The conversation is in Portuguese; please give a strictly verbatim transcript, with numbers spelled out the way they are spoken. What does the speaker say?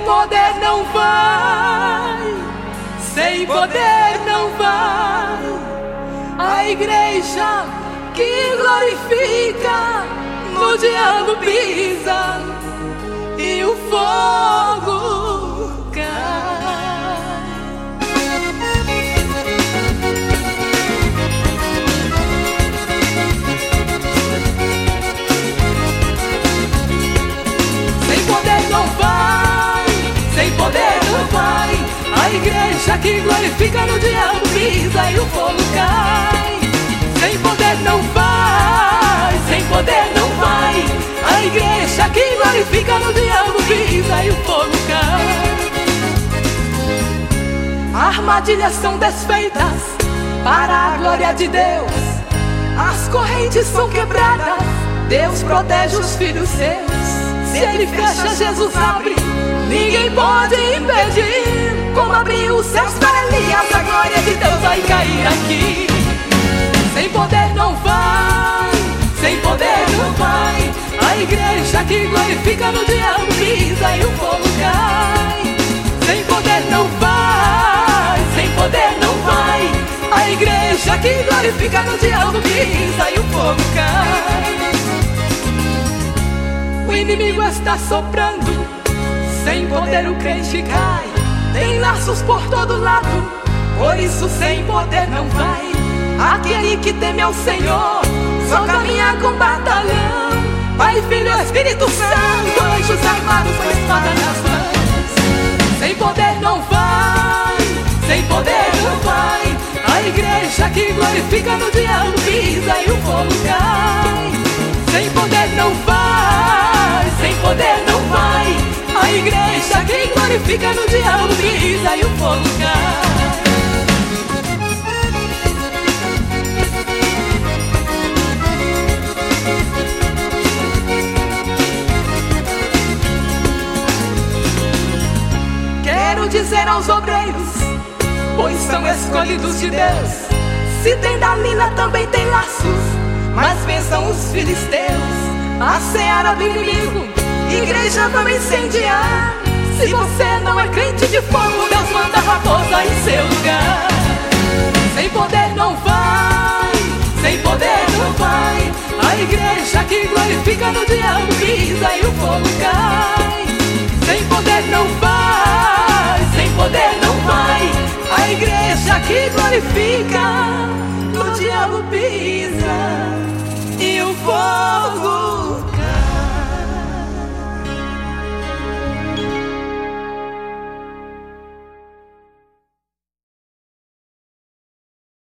poder não vai, sem poder não vai. A igreja que glorifica, no diabo pisa e o fogo cai. Sem poder não vai, sem poder não vai. A igreja que glorifica, no diabo pisa e o fogo cai. Sem poder não vai, sem poder não vai. A igreja que glorifica, no diabo pisa e o fogo cai. Armadilhas são desfeitas para a glória de Deus. As correntes são quebradas, Deus protege os filhos seus. Se Ele fecha, Jesus abre, ninguém pode impedir. Como abriu os céus para Elias, a glória de Deus vai cair aqui. Sem poder não vai, sem poder não vai. A igreja que glorifica, no diabo pisa e o fogo cai. Sem poder não vai, sem poder não vai. A igreja que glorifica, no diabo pisa e o fogo cai. O inimigo está soprando, sem poder o crente cai. Tem laços por todo lado, por isso sem poder não vai. Aquele que teme ao Senhor só caminha com batalhão. Pai, Filho e Espírito Santo, anjos armados com espada nas mãos. Sem poder não vai, sem poder não vai. A igreja que glorifica, no diabo pisa e o fogo cai. Sem poder não vai, sem poder não vai. A igreja que glorifica, no diabo pisa e o fogo cai. Quero dizer aos obreiros, pois são escolhidos de Deus. Se tem Dalila, também tem laços, mas vençam os filisteus. A seara do inimigo, igreja vamos incendiar. Se você não é crente de fogo, Deus manda raposa em seu lugar. Sem poder não vai, sem poder não vai. A igreja que glorifica, no diabo pisa e o fogo cai. Sem poder não vai, sem poder não vai. A igreja que glorifica,